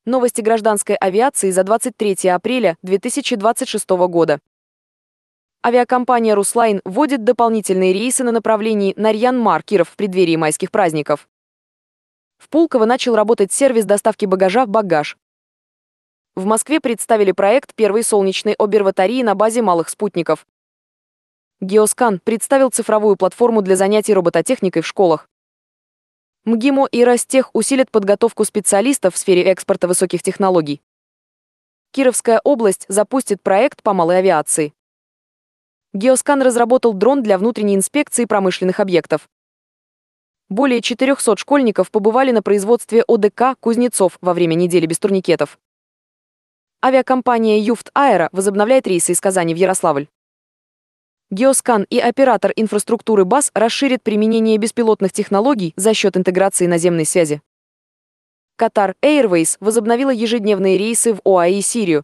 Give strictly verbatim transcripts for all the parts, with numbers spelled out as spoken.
Новости гражданской авиации за двадцать третье апреля две тысячи двадцать шестого года. Авиакомпания «Руслайн» вводит дополнительные рейсы на направлении Нарьян-Мар-Киров в преддверии майских праздников. В Пулково начал работать сервис доставки багажа «Багаж». В Москве представили проект первой солнечной обсерватории на базе малых спутников. Геоскан представил цифровую платформу для занятий робототехникой в школах. МГИМО и Ростех усилят подготовку специалистов в сфере экспорта высоких технологий. Кировская область запустит проект по малой авиации. Геоскан разработал дрон для внутренней инспекции промышленных объектов. Более четырёхсот школьников побывали на производстве ОДК «Кузнецов» во время недели без турникетов. Авиакомпания «Юфт Аэро» возобновляет рейсы из Казани в Ярославль. Геоскан и оператор инфраструктуры БАС расширят применение беспилотных технологий за счет интеграции наземной связи. Qatar Airways возобновила ежедневные рейсы в ОАЭ и Сирию.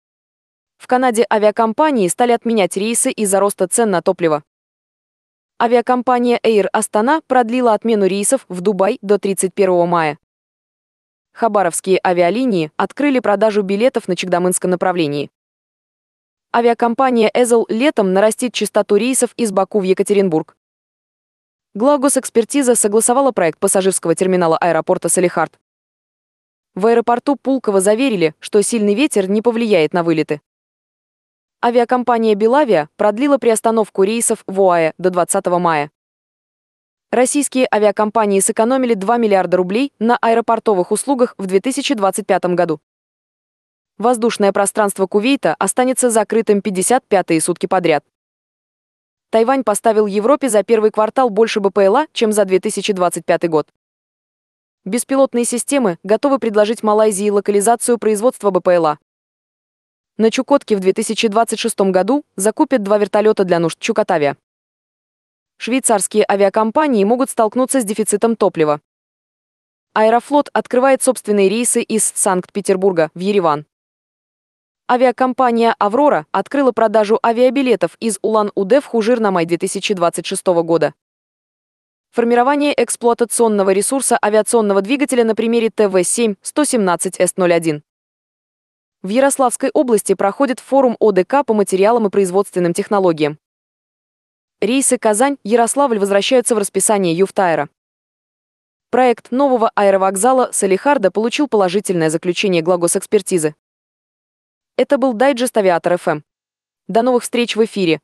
В Канаде авиакомпании стали отменять рейсы из-за роста цен на топливо. Авиакомпания Air Astana продлила отмену рейсов в Дубай до тридцать первого мая. Хабаровские авиалинии открыли продажу билетов на Чагдамынском направлении. Авиакомпания «Эзел» летом нарастит частоту рейсов из Баку в Екатеринбург. Главгосэкспертиза согласовала проект пассажирского терминала аэропорта Салехард. В аэропорту Пулково заверили, что сильный ветер не повлияет на вылеты. Авиакомпания «Белавия» продлила приостановку рейсов в ОАЭ до двадцатого мая. Российские авиакомпании сэкономили два миллиарда рублей на аэропортовых услугах в две тысячи двадцать пятом году. Воздушное пространство Кувейта останется закрытым пятьдесят пятые сутки подряд. Тайвань поставил Европе за первый квартал больше БПЛА, чем за две тысячи двадцать пятый год. Беспилотные системы готовы предложить Малайзии локализацию производства БПЛА. На Чукотке в две тысячи двадцать шестом году закупят два вертолета для нужд Чукотавиа. Швейцарские авиакомпании могут столкнуться с дефицитом топлива. Аэрофлот открывает собственные рейсы из Санкт-Петербурга в Ереван. Авиакомпания «Аврора» открыла продажу авиабилетов из Улан-Удэ в Хужир на май две тысячи двадцать шестого года. Формирование эксплуатационного ресурса авиационного двигателя на примере Тэ Вэ семь сто семнадцать Эс ноль один. В Ярославской области проходит форум ОДК по материалам и производственным технологиям. Рейсы Казань-Ярославль возвращаются в расписание Юфт Аэро. Проект нового аэровокзала Салехарда получил положительное заключение главгосэкспертизы. Это был дайджест Авиатор эф эм. До новых встреч в эфире.